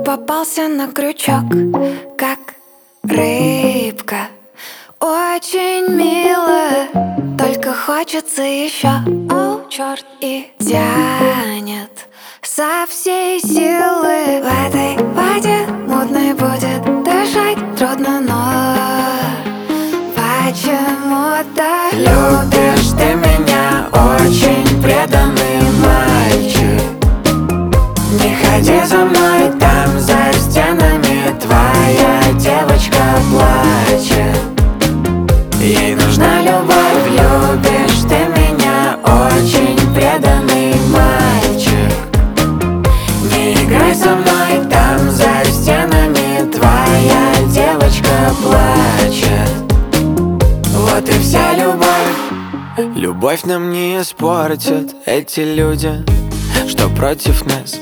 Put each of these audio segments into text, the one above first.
попался на крючок, как рыбка. Очень мило, только хочется еще. О, черт, и тянет со всей силы. В этой воде мутной будет дышать трудно, но почему-то любишь ты меня, очень преданный мальчик. Не ходи за мной, там за стенами твоя девочка плачет. Ей нужна любовь, любишь ты меня, очень преданный мальчик. Не играй со мной, там за стенами твоя девочка плачет. Вот и вся любовь. Любовь нам не испортят эти люди, что против нас.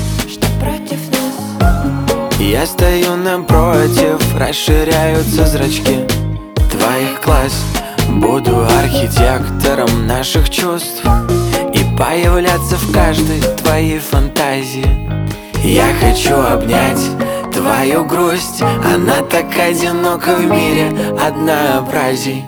Я стою напротив, расширяются зрачки твоих глаз. Буду архитектором наших чувств и появляться в каждой твоей фантазии. Я хочу обнять твою грусть, она так одинока в мире однообразий.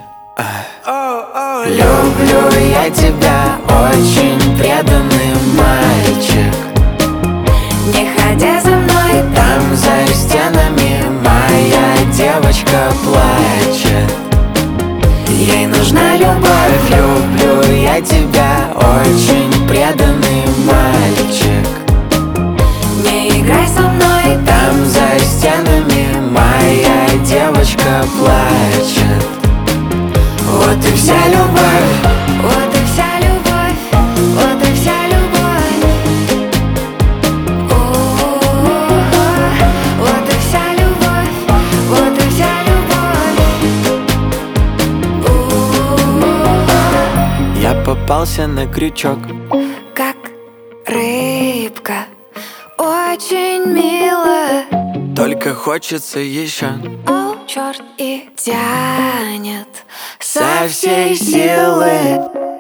Люблю я тебя, очень преданный мальчик. Не ходя за мной, там за стенами моя девочка плачет. Ей нужна любовь, люблю я тебя, очень преданный мальчик. Не играй со мной, там за стенами моя девочка плачет. Вот и вся любовь, вот и вся любовь, вот и вся любовь. Вот и вся любовь, вот и вся любовь. Я попался на крючок, как рыбка. Очень мило, только хочется еще. О, черт, и тянет со всей силы.